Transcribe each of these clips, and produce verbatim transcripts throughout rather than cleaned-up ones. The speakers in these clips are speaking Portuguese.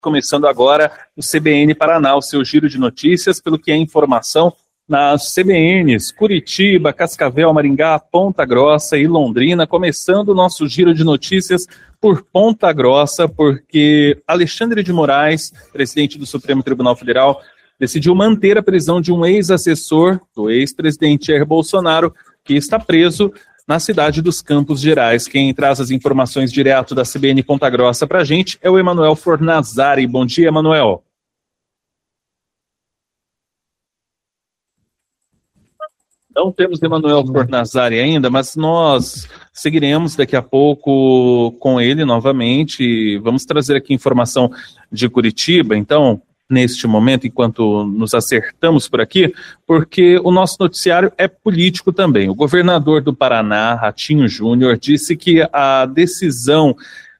Começando agora o C B N Paraná, o seu giro de notícias, pelo que é informação nas C B Ns Curitiba, Cascavel, Maringá, Ponta Grossa e Londrina. Começando o nosso giro de notícias por Ponta Grossa, porque Alexandre de Moraes, presidente do Supremo Tribunal Federal, decidiu manter a prisão de um ex-assessor do ex-presidente Jair Bolsonaro, que está preso na cidade dos Campos Gerais. Quem traz as informações direto da C B N Ponta Grossa para a gente é o Emanuel Fornazari. Bom dia, Emanuel. Não temos Emanuel Fornazari ainda, mas nós seguiremos daqui a pouco com ele novamente. Vamos trazer aqui informação de Curitiba, então, neste momento, enquanto nos acertamos por aqui, porque o nosso noticiário é político também. O governador do Paraná, Ratinho Júnior, disse que a decisão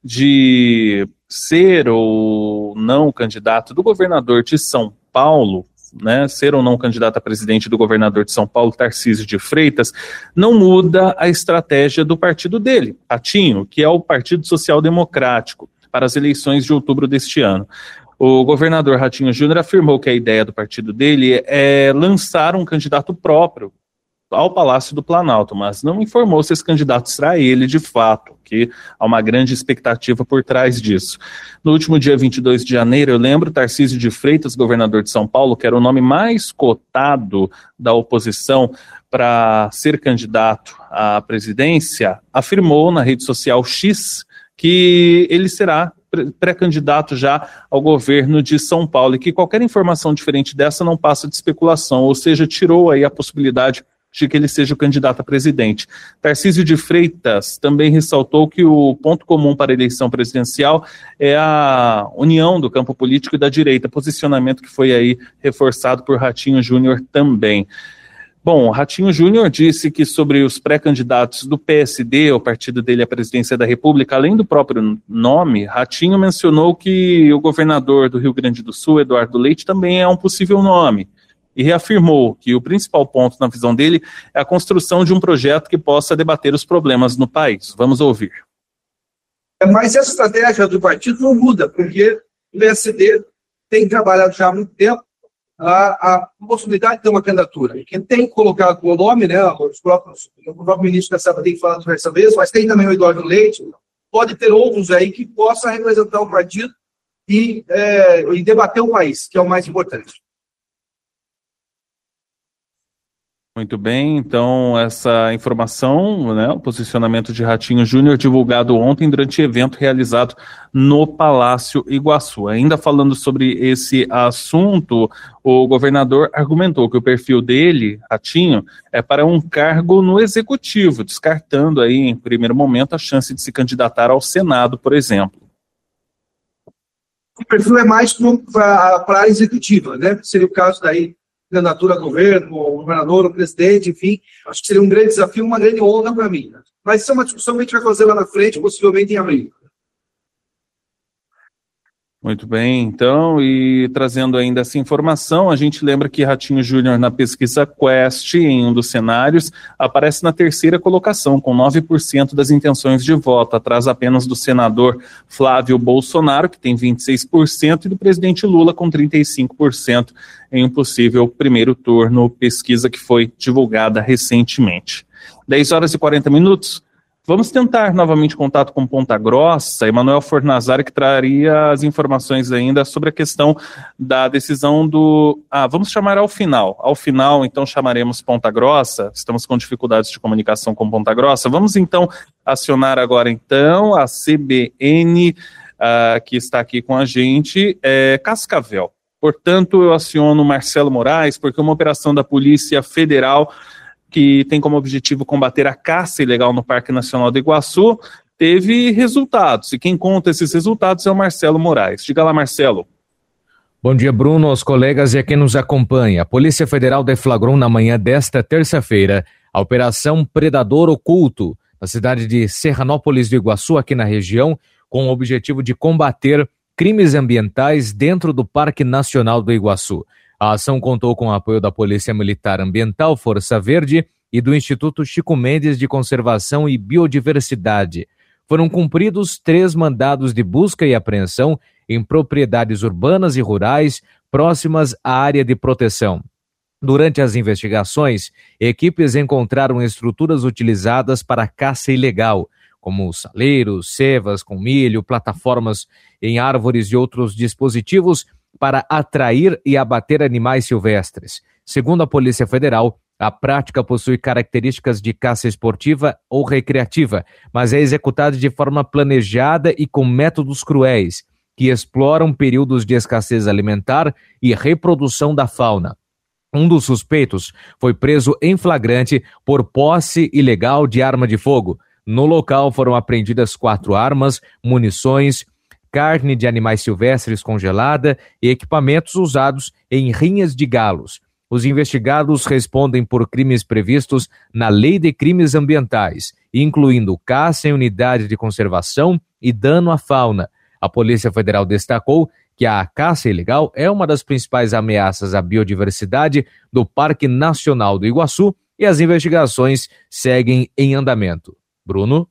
de ser ou não candidato do governador de São Paulo, né, ser ou não candidato a presidente do governador de São Paulo, Tarcísio de Freitas, não muda a estratégia do partido dele, Ratinho, que é o Partido Social Democrático, para as eleições de outubro deste ano. O governador Ratinho Júnior afirmou que a ideia do partido dele é lançar um candidato próprio ao Palácio do Planalto, mas não informou se esse candidato será ele de fato, que há uma grande expectativa por trás disso. No último dia vinte e dois de janeiro, eu lembro, Tarcísio de Freitas, governador de São Paulo, que era o nome mais cotado da oposição para ser candidato à presidência, afirmou na rede social X que ele será pré-candidato já ao governo de São Paulo e que qualquer informação diferente dessa não passa de especulação, ou seja, tirou aí a possibilidade de que ele seja o candidato a presidente. Tarcísio de Freitas também ressaltou que o ponto comum para a eleição presidencial é a união do campo político e da direita, posicionamento que foi aí reforçado por Ratinho Júnior também. Bom, Ratinho Júnior disse que sobre os pré-candidatos do P S D, o partido dele à presidência da República, além do próprio nome, Ratinho mencionou que o governador do Rio Grande do Sul, Eduardo Leite, também é um possível nome. E reafirmou que o principal ponto na visão dele é a construção de um projeto que possa debater os problemas no país. Vamos ouvir. Mas essa estratégia do partido não muda, porque o P S D tem trabalhado já há muito tempo A, a possibilidade de ter uma candidatura. Quem tem colocado o nome, né, os próprios, o próprio ministro da Saba tem falado dessa vez, mas tem também o Eduardo Leite, pode ter outros aí que possam representar o partido e, é, e debater o país, que é o mais importante. Muito bem, então essa informação, né, o posicionamento de Ratinho Júnior divulgado ontem durante evento realizado no Palácio Iguaçu. Ainda falando sobre esse assunto, o governador argumentou que o perfil dele, Ratinho, é para um cargo no executivo, descartando aí em primeiro momento a chance de se candidatar ao Senado, por exemplo. O perfil é mais para a área executiva, né? Seria o caso daí candidatura a governo, o governador, o presidente, enfim, acho que seria um grande desafio, uma grande honra para mim. Né? Mas isso é uma discussão que a gente vai fazer lá na frente, possivelmente em abril. Muito bem, então, e trazendo ainda essa informação, a gente lembra que Ratinho Júnior na pesquisa Quest, em um dos cenários, aparece na terceira colocação, com nove por cento das intenções de voto, atrás apenas do senador Flávio Bolsonaro, que tem vinte e seis por cento, e do presidente Lula, com trinta e cinco por cento, em um possível primeiro turno, pesquisa que foi divulgada recentemente. dez horas e quarenta minutos. Vamos tentar novamente contato com Ponta Grossa, Emanuel Fornazari, que traria as informações ainda sobre a questão da decisão do... Ah, vamos chamar ao final. Ao final, então, chamaremos Ponta Grossa. Estamos com dificuldades de comunicação com Ponta Grossa. Vamos, então, acionar agora, então, a C B N, uh, que está aqui com a gente, é Cascavel. Portanto, eu aciono Marcelo Moraes, porque uma operação da Polícia Federal que tem como objetivo combater a caça ilegal no Parque Nacional do Iguaçu, teve resultados. E quem conta esses resultados é o Marcelo Moraes. Diga lá, Marcelo. Bom dia, Bruno, aos colegas e a quem nos acompanha. A Polícia Federal deflagrou na manhã desta terça-feira a Operação Predador Oculto, na cidade de Serranópolis do Iguaçu, aqui na região, com o objetivo de combater crimes ambientais dentro do Parque Nacional do Iguaçu. A ação contou com o apoio da Polícia Militar Ambiental, Força Verde e do Instituto Chico Mendes de Conservação e Biodiversidade. Foram cumpridos três mandados de busca e apreensão em propriedades urbanas e rurais próximas à área de proteção. Durante as investigações, equipes encontraram estruturas utilizadas para caça ilegal, como saleiros, cevas com milho, plataformas em árvores e outros dispositivos para atrair e abater animais silvestres. Segundo a Polícia Federal, a prática possui características de caça esportiva ou recreativa, mas é executada de forma planejada e com métodos cruéis, que exploram períodos de escassez alimentar e reprodução da fauna. Um dos suspeitos foi preso em flagrante por posse ilegal de arma de fogo. No local foram apreendidas quatro armas, munições, carne de animais silvestres congelada e equipamentos usados em rinhas de galos. Os investigados respondem por crimes previstos na Lei de Crimes Ambientais, incluindo caça em unidade de conservação e dano à fauna. A Polícia Federal destacou que a caça ilegal é uma das principais ameaças à biodiversidade do Parque Nacional do Iguaçu e as investigações seguem em andamento. Bruno?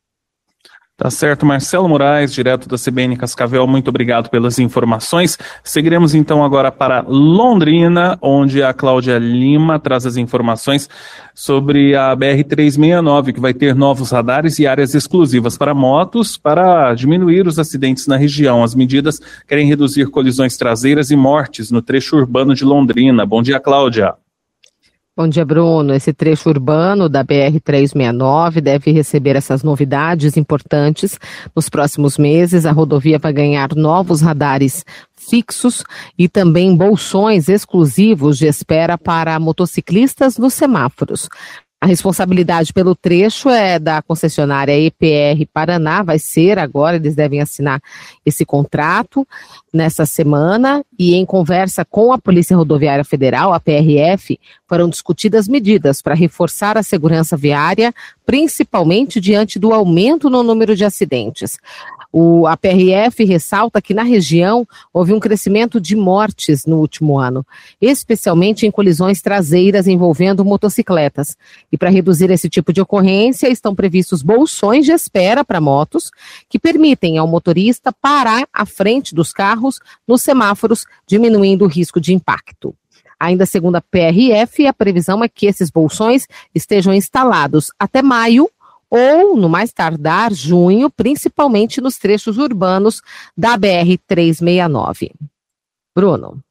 Tá certo, Marcelo Moraes, direto da C B N Cascavel, muito obrigado pelas informações. Seguiremos então agora para Londrina, onde a Cláudia Lima traz as informações sobre a B R trezentos e sessenta e nove, que vai ter novos radares e áreas exclusivas para motos para diminuir os acidentes na região. As medidas querem reduzir colisões traseiras e mortes no trecho urbano de Londrina. Bom dia, Cláudia. Bom dia, Bruno. Esse trecho urbano da B R trezentos e sessenta e nove deve receber essas novidades importantes. Nos próximos meses, a rodovia vai ganhar novos radares fixos e também bolsões exclusivos de espera para motociclistas nos semáforos. A responsabilidade pelo trecho é da concessionária E P R Paraná, vai ser agora, eles devem assinar esse contrato nessa semana, e em conversa com a Polícia Rodoviária Federal, a P R F, foram discutidas medidas para reforçar a segurança viária, principalmente diante do aumento no número de acidentes. O, a P R F ressalta que na região houve um crescimento de mortes no último ano, especialmente em colisões traseiras envolvendo motocicletas. E para reduzir esse tipo de ocorrência, estão previstos bolsões de espera para motos que permitem ao motorista parar à frente dos carros nos semáforos, diminuindo o risco de impacto. Ainda segundo a P R F, a previsão é que esses bolsões estejam instalados até maio ou, no mais tardar, junho, principalmente nos trechos urbanos da B R trezentos e sessenta e nove. Bruno.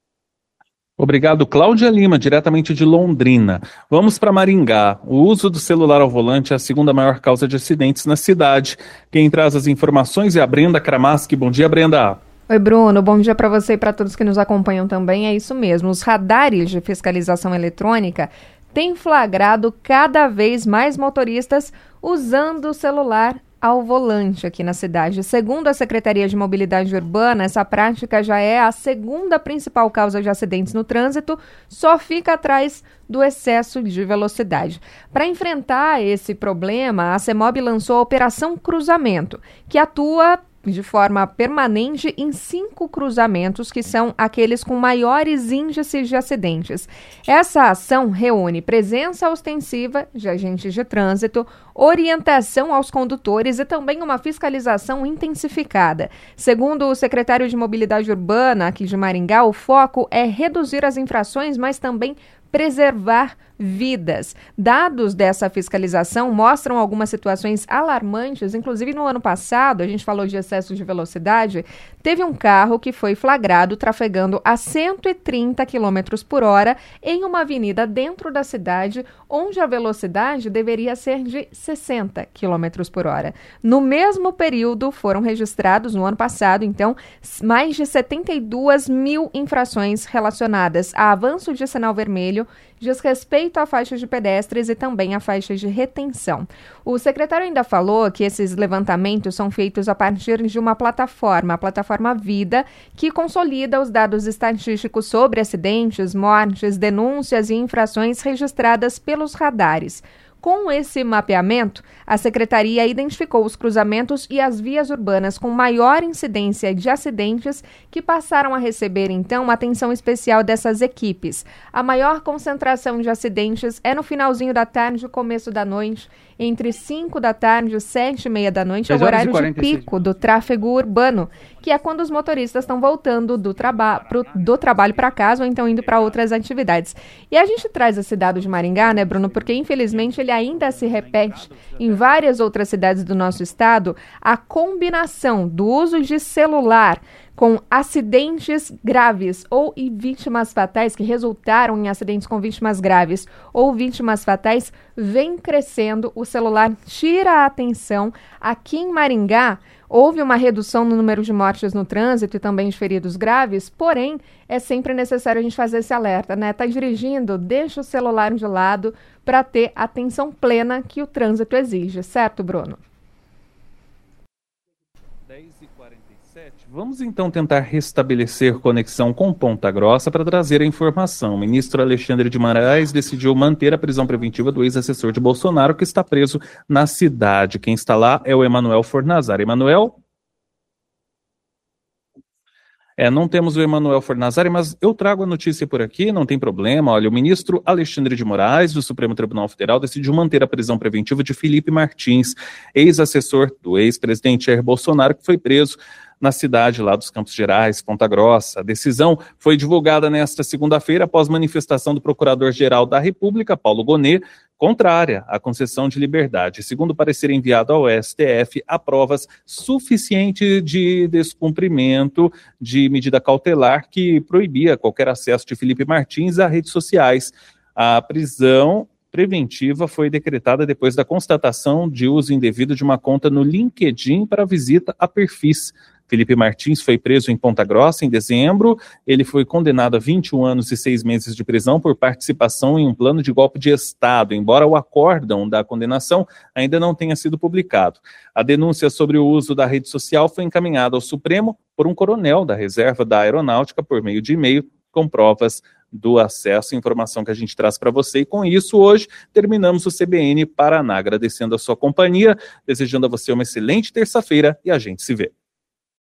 Obrigado, Cláudia Lima, diretamente de Londrina. Vamos para Maringá. O uso do celular ao volante é a segunda maior causa de acidentes na cidade. Quem traz as informações é a Brenda Kramaski. Bom dia, Brenda. Oi, Bruno. Bom dia para você e para todos que nos acompanham também. É isso mesmo. Os radares de fiscalização eletrônica têm flagrado cada vez mais motoristas usando o celular ao volante aqui na cidade. Segundo a Secretaria de Mobilidade Urbana, essa prática já é a segunda principal causa de acidentes no trânsito, só fica atrás do excesso de velocidade. Para enfrentar esse problema, a CEMOB lançou a Operação Cruzamento, que atua de forma permanente em cinco cruzamentos, que são aqueles com maiores índices de acidentes. Essa ação reúne presença ostensiva de agentes de trânsito, orientação aos condutores e também uma fiscalização intensificada. Segundo o secretário de Mobilidade Urbana aqui de Maringá, o foco é reduzir as infrações, mas também preservar vidas. Dados dessa fiscalização mostram algumas situações alarmantes, inclusive no ano passado, a gente falou de excesso de velocidade, teve um carro que foi flagrado trafegando a cento e trinta quilômetros por hora em uma avenida dentro da cidade, onde a velocidade deveria ser de sessenta quilômetros por hora. No mesmo período, foram registrados, no ano passado, então, mais de setenta e duas mil infrações relacionadas a avanço de sinal vermelho, desrespeito a faixas de pedestres e também a faixas de retenção. O secretário ainda falou que esses levantamentos são feitos a partir de uma plataforma, a plataforma Vida, que consolida os dados estatísticos sobre acidentes, mortes, denúncias e infrações registradas pelos radares. Com esse mapeamento, a Secretaria identificou os cruzamentos e as vias urbanas com maior incidência de acidentes que passaram a receber, então, uma atenção especial dessas equipes. A maior concentração de acidentes é no finalzinho da tarde e começo da noite, entre cinco da tarde e sete e meia da noite, é o horário de pico do tráfego urbano. que é quando os motoristas estão voltando do, traba pro, do trabalho para casa ou então indo para outras atividades. E a gente traz esse dado de Maringá, né, Bruno, porque infelizmente ele ainda se repete em várias outras cidades do nosso estado, a combinação do uso de celular com acidentes graves ou e vítimas fatais que resultaram em acidentes com vítimas graves ou vítimas fatais vem crescendo. O celular tira a atenção. Aqui em Maringá, houve uma redução no número de mortes no trânsito e também de feridos graves, porém, é sempre necessário a gente fazer esse alerta, né? Tá dirigindo, deixa o celular de lado para ter a atenção plena que o trânsito exige, certo, Bruno? dez e quarenta e sete. Vamos então tentar restabelecer conexão com Ponta Grossa para trazer a informação. O ministro Alexandre de Moraes decidiu manter a prisão preventiva do ex-assessor de Bolsonaro, que está preso na cidade. Quem está lá é o Emanuel Fornazari. Emanuel? É, não temos o Emanuel Fornazari, mas eu trago a notícia por aqui, não tem problema. Olha, o ministro Alexandre de Moraes, do Supremo Tribunal Federal, decidiu manter a prisão preventiva de Felipe Martins, ex-assessor do ex-presidente Jair Bolsonaro, que foi preso na cidade lá dos Campos Gerais, Ponta Grossa. A decisão foi divulgada nesta segunda-feira após manifestação do Procurador-Geral da República, Paulo Gonet, contrária à concessão de liberdade. Segundo o parecer enviado ao S T F, há provas suficientes de descumprimento de medida cautelar que proibia qualquer acesso de Felipe Martins a redes sociais. A prisão preventiva foi decretada depois da constatação de uso indevido de uma conta no LinkedIn para visita a perfis. Felipe Martins foi preso em Ponta Grossa em dezembro. Ele foi condenado a vinte e um anos e seis meses de prisão por participação em um plano de golpe de Estado, embora o acórdão da condenação ainda não tenha sido publicado. A denúncia sobre o uso da rede social foi encaminhada ao Supremo por um coronel da Reserva da Aeronáutica por meio de e-mail com provas do acesso, informação que a gente traz para você. E com isso, hoje, terminamos o C B N Paraná. Agradecendo a sua companhia, desejando a você uma excelente terça-feira e a gente se vê.